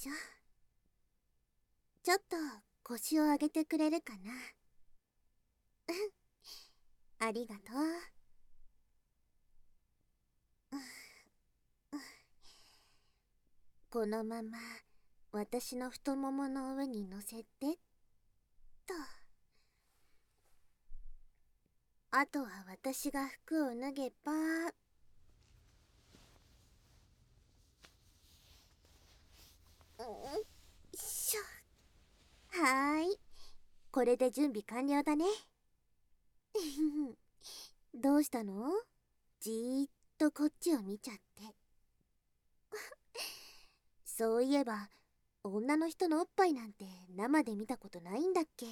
しょ。ちょっと腰を上げてくれるかな。ありがとう。このまま私の太ももの上に乗せてっと。あとは私が服を脱げば。よいしょ。はーい、これで準備完了だね。どうしたの？じーっとこっちを見ちゃって。そういえば女の人のおっぱいなんて生で見たことないんだっけ？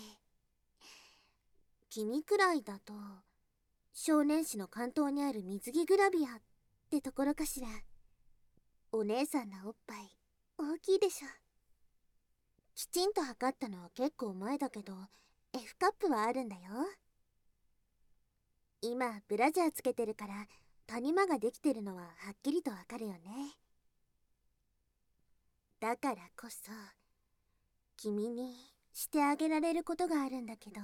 君くらいだと少年誌の関東にある水着グラビアってところかしら。お姉さんのおっぱい大きいでしょ。きちんと測ったのは結構前だけど F カップはあるんだよ。今ブラジャーつけてるから谷間ができてるのははっきりとわかるよね。だからこそ君にしてあげられることがあるんだけど、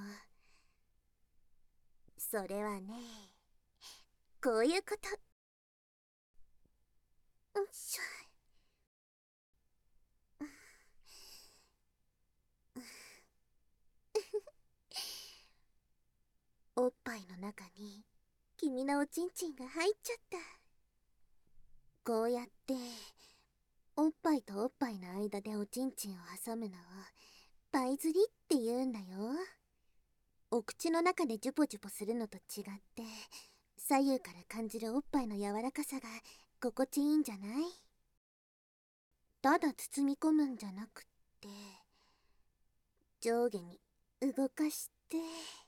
それはね、こういうこと。よいしょ。おっぱいの中に君のおちんちんが入っちゃった。こうやっておっぱいとおっぱいの間でおちんちんを挟むのをパイ釣りって言うんだよ。お口の中でジュポジュポするのと違って左右から感じるおっぱいの柔らかさが心地いいんじゃない？ただ包み込むんじゃなくって上下に動かして。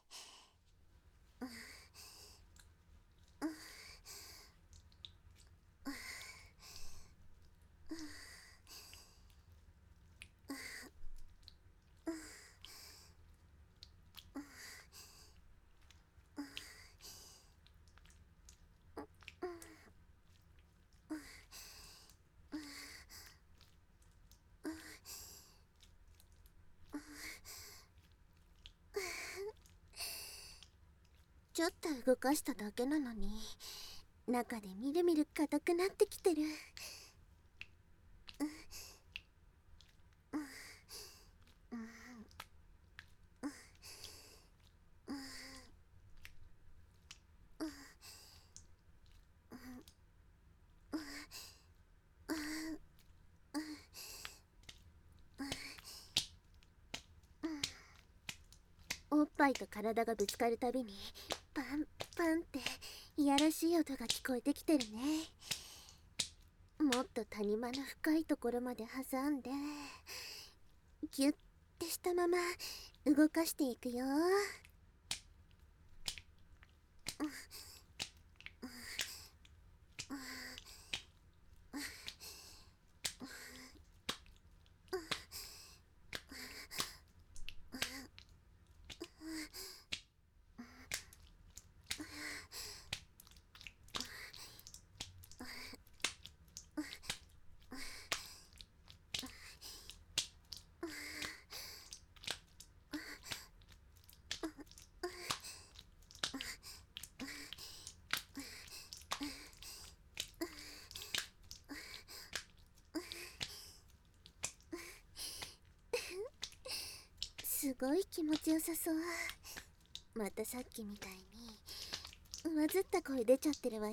ちょっと動かしただけなのに中でみるみる硬くなってきてる。おっぱいと体がぶつかるたびにパンパンっていやらしい音が聞こえてきてるね。もっと谷間の深いところまで挟んでギュッてしたまま動かしていくよ。すごい気持ちよさそう。またさっきみたいに上ずった声出ちゃってるわよ。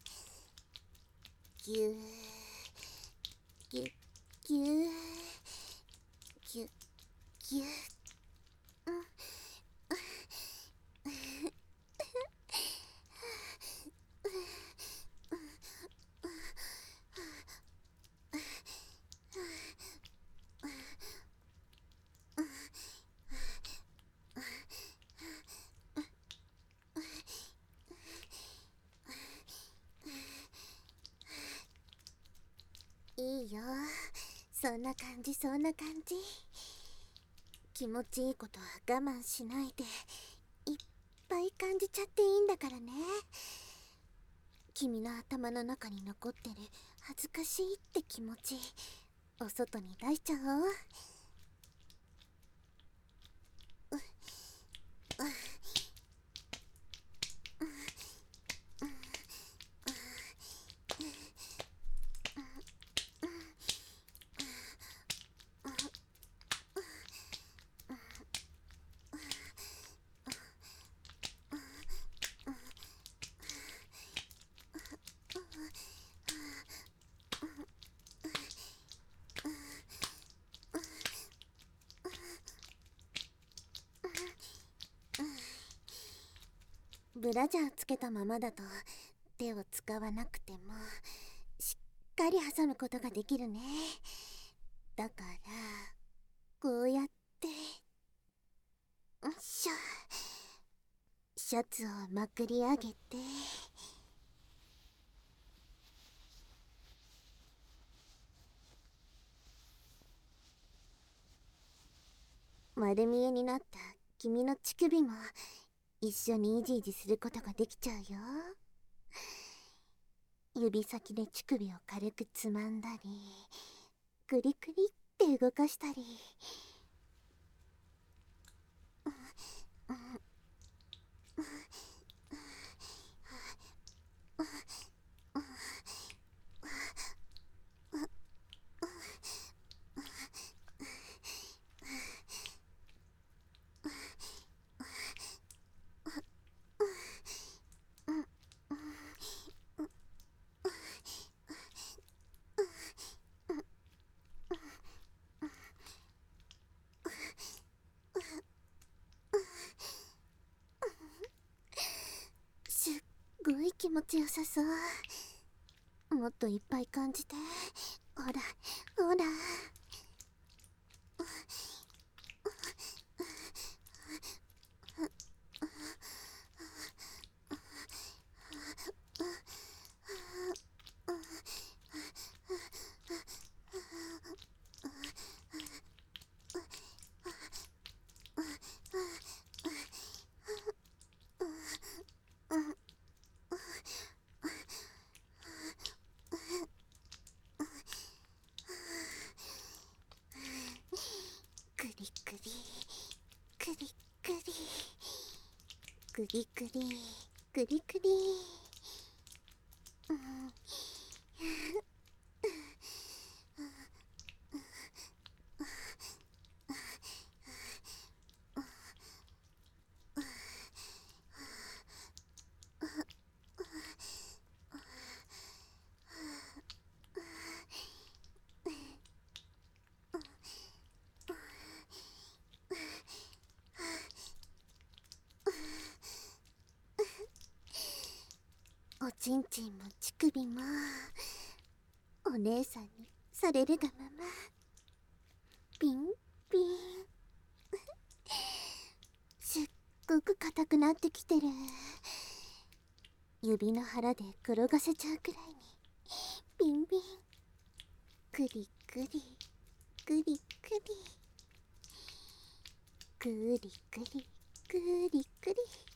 ぎゅーぎゅっぎゅーぎゅっぎゅー。いいよ、そんな感じそんな感じ。気持ちいいことは我慢しないでいっぱい感じちゃっていいんだからね。君の頭の中に残ってる恥ずかしいって気持ちお外に出しちゃおう。ブラジャーつけたままだと手を使わなくてもしっかり挟むことができるね。だからこうやってシャツをまくり上げて丸見えになった君の乳首も一緒にイジイジすることができちゃうよ。指先で乳首を軽くつまんだりクリクリって動かしたり。すっごい気持ちよさそう。もっといっぱい感じて。ほらほら。クリクリクリクリクリクリクリクリ。おちんちんも乳首もお姉さんにされるがままピンピン。すっごく硬くなってきてる。指の腹で転がせちゃうくらいにピンピン。クリクリクリクリクリクリクリクリ。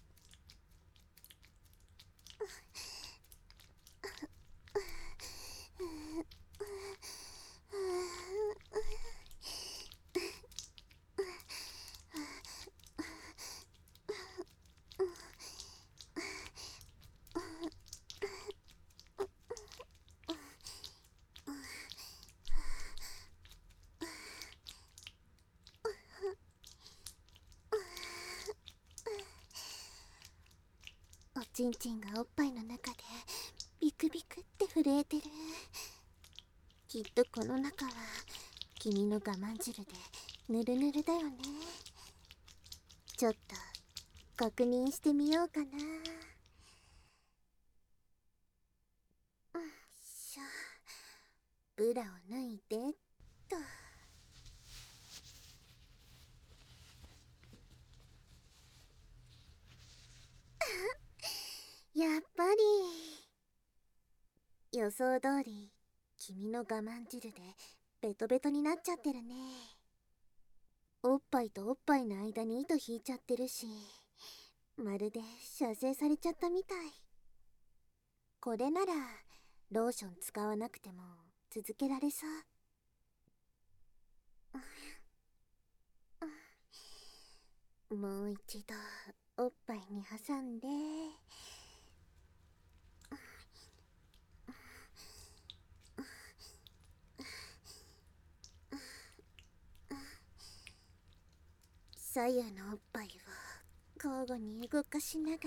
おちんちんがおっぱいの中でビクビクって震えてる。きっとこの中は君の我慢汁でぬるぬるだよね。ちょっと確認してみようかな。しょ。ブラを脱いでっと。やっぱり予想通り君の我慢汁でベトベトになっちゃってるね。おっぱいとおっぱいの間に糸引いちゃってるし、まるで射精されちゃったみたい。これならローション使わなくても続けられそう。 もう一度おっぱいに挟んで。左右のおっぱいを交互に動かしながら、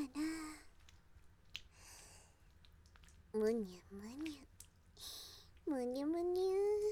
むにゅむにゅむにゅむにゅ。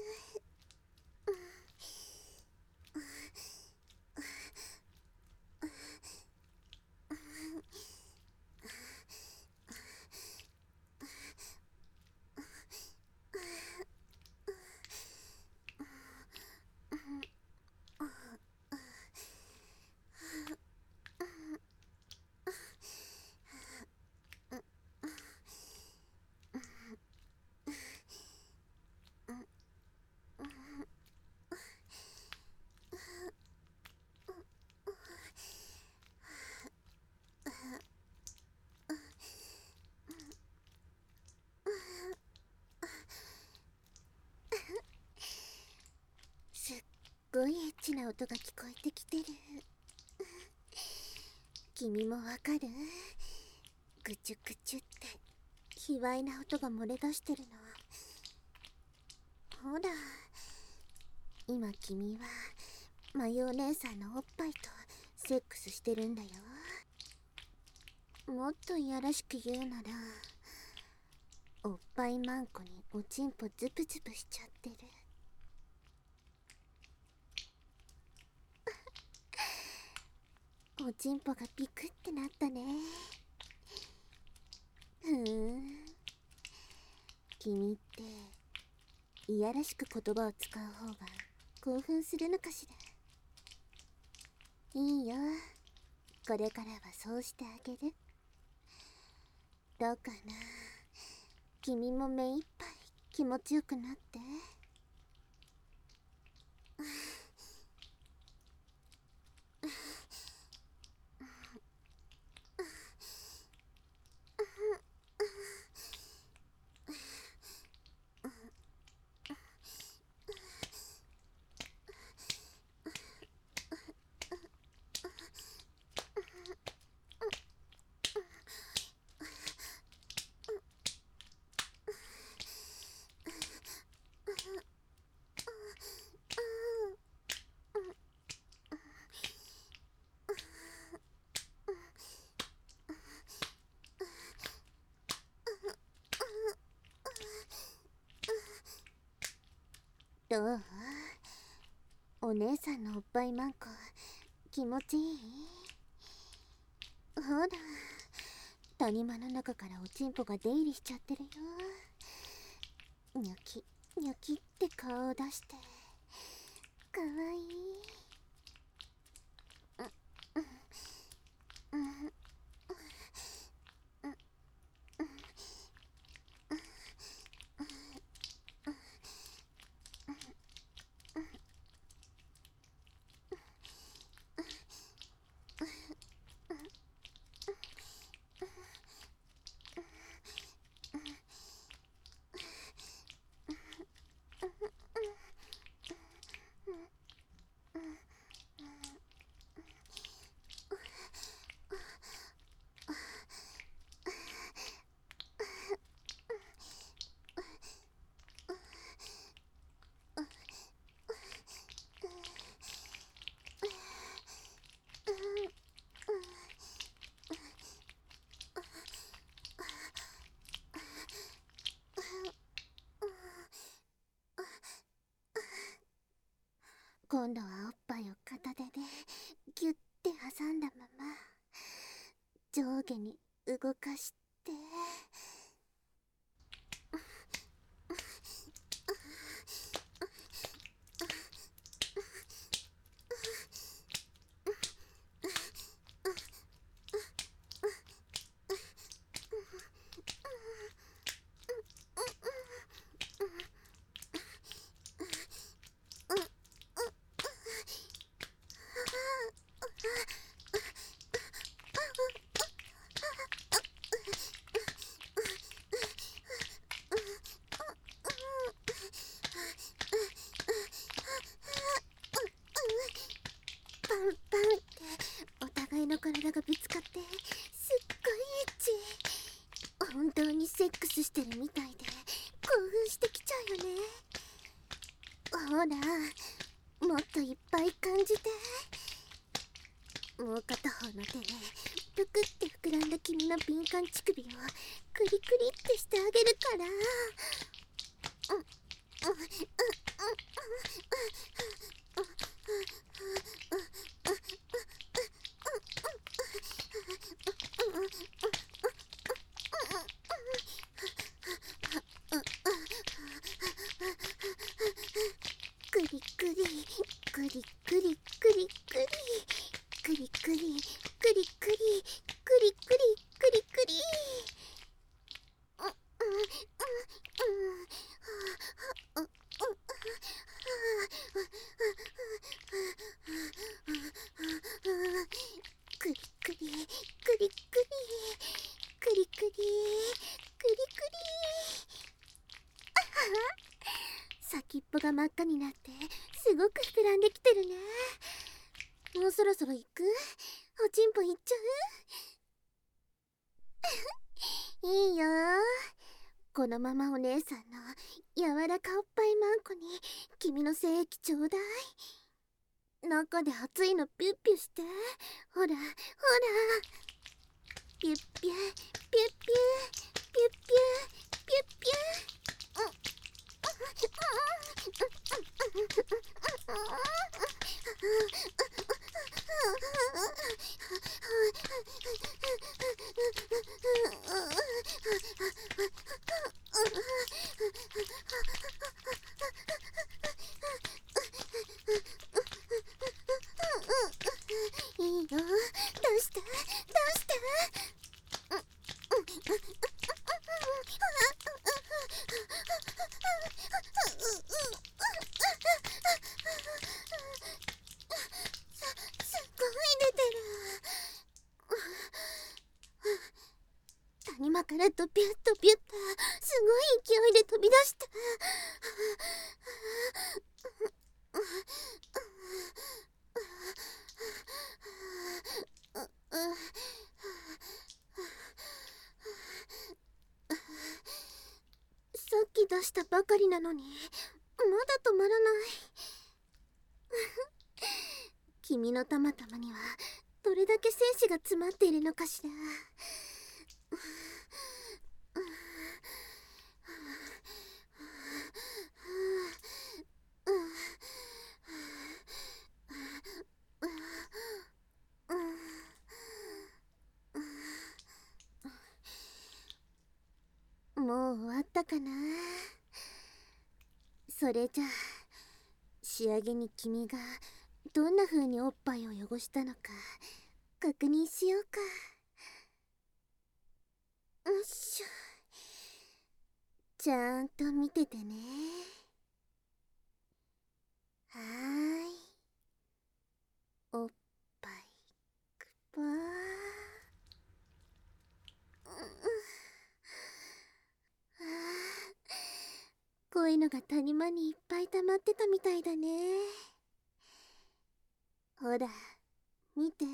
すっごいエッチな音が聞こえてきてる。君もわかる？ぐちゅぐちゅって卑猥な音が漏れ出してるの。ほら、今君はマヨお姉さんのおっぱいとセックスしてるんだよ。もっといやらしく言うなら、おっぱいマンコにおちんぽズプズプしちゃってる。おちんぽがピクってなったね。君っていやらしく言葉を使う方が興奮するのかしら。いいよ、これからはそうしてあげる。どうかな、君も目いっぱい気持ちよくなって。どう？お姉さんのおっぱいマンコ気持ちいい？ほら、谷間の中からおちんぽが出入りしちゃってるよ。ニョキニョキって顔を出して、かわいい。今度はおっぱいを片手でギュッて挟んだまま上下に動かして。 ってるみたいで興奮してきちゃうよね。ほら、もっといっぱい感じて。もう片方の手でぷくって膨らんだ君の敏感乳首をクリクリってしてあげるから。クリクリクリクリクリクリクリクリクリクリクリクリクリクリクリ。クリクリクリクリクリクリクリ先っぽが真っ赤になってすごく膨らんできてるね。もうそろそろ行く？おちんぽ行っちゃう？いいよ。このままお姉さんの柔らかおっぱいまんこに君の精液ちょうだい。中で熱いのピュッピュして。ほらほら、ピュッピュピュッピュピュッピュピュッピュ。いいよ、出して出して。すごい出てる。谷間からドピュッとピュッとすごい勢いで飛び出した。さっき出したばかりなのにまだ止まらない。君のたまたまにはどれだけ精子が詰まっているのかしら。もう終わったかな。それじゃあ仕上げに君がどんな風におっぱいを汚したのか確認しようか。よいしょ。ちゃんと見ててね。はーい。おっぱいくぱー。こういうのが谷間にいっぱい溜まってたみたいだね。ほら見て、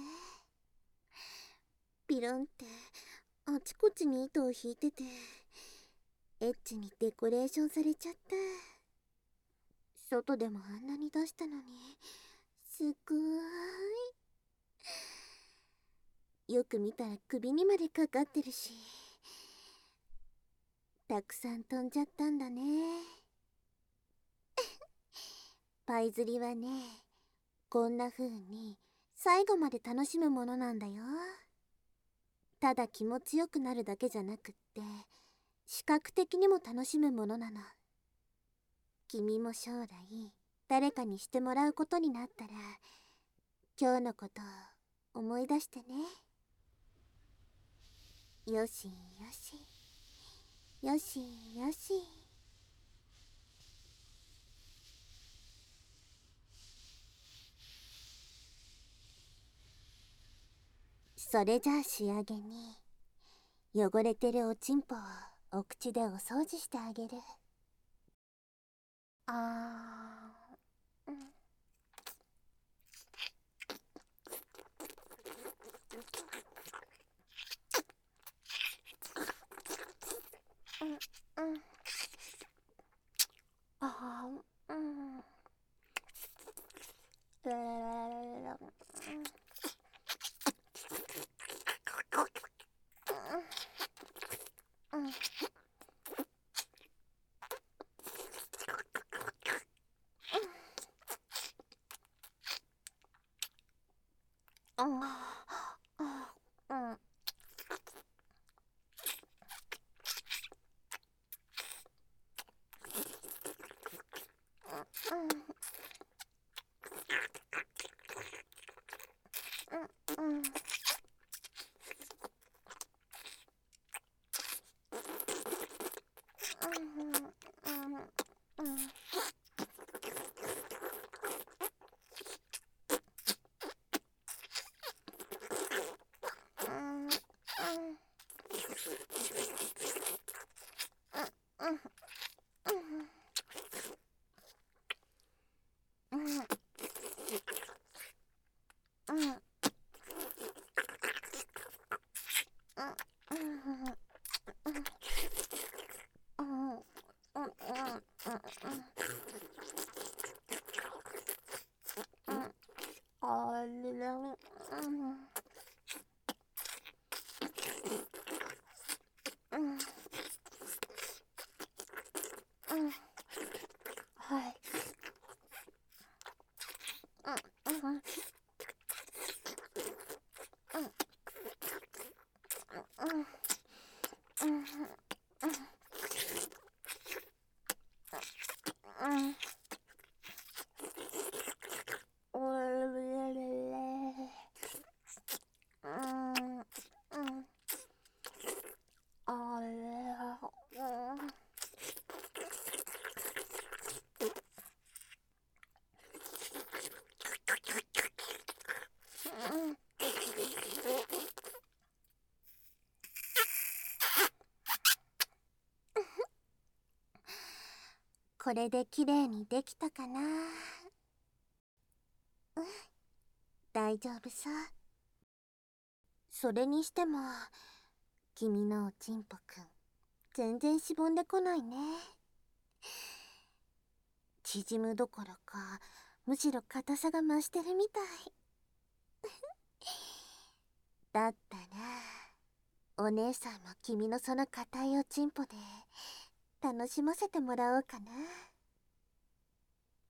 ピロンってあちこちに糸を引いててエッチにデコレーションされちゃった。外でもあんなに出したのにすごーい。よく見たら首にまでかかってるし、たくさん飛んじゃったんだね。パイ釣りはね、こんな風に最後まで楽しむものなんだよ。ただ気持ちよくなるだけじゃなくって視覚的にも楽しむものなの。君も将来誰かにしてもらうことになったら今日のことを思い出してね。よしよしよしよし。それじゃあ仕上げに汚れてるおちんぽをお口でお掃除してあげる。あー、 これできれいにできたかな。大丈夫さ。それにしても君のおちんぽくん全然しぼんでこないね。縮むどころかむしろ硬さが増してるみたい。だったらお姉さんも君のその硬いおちんぽで楽しませてもらおうかな。